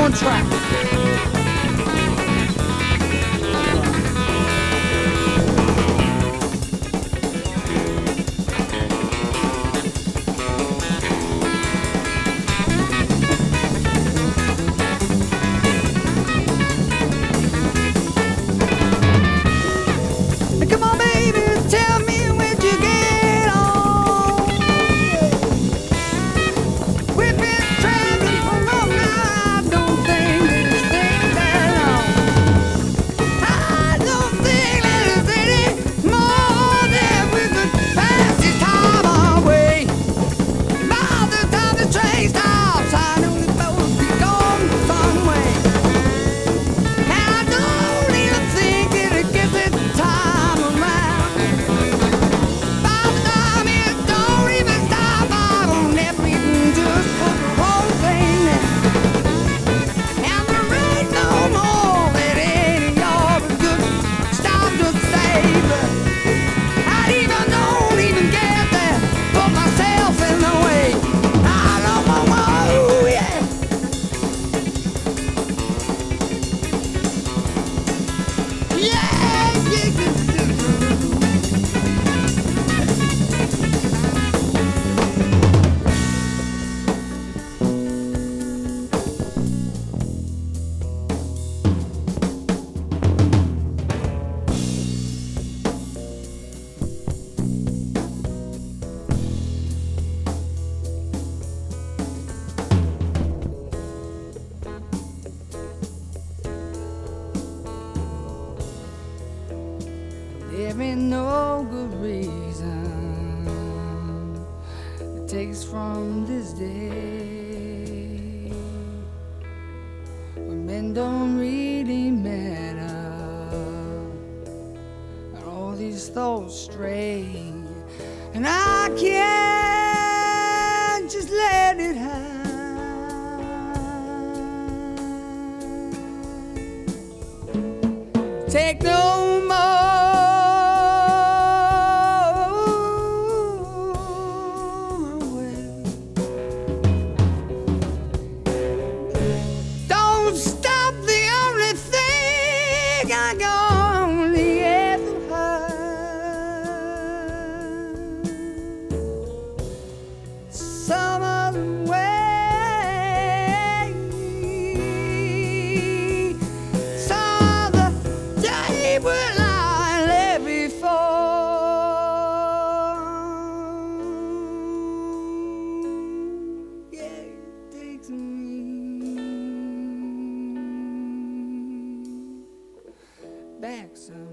on track. Come on, baby, tell me where'd you get on? We've been traveling for long now. I don't think this thing that long. I don't think there's any more that we could pass this time away. By the time the train stops, I know we both be gone some way. And I don't even think it gets it time around. By the time it don't even stop, I don't ever even just put the whole thing down. And there ain't no more that any of us could stop to save. I don't even get there, put myself in the way. I don't know, yeah. Yeah, yeah, there ain't no good reason that takes from this day when men don't really matter and all these thoughts stray, and I can't just let it hide. Take no more away. Don't stop the only thing I got on the other heart. Some other way. Some other day will I live before. Yeah, it takes me back some.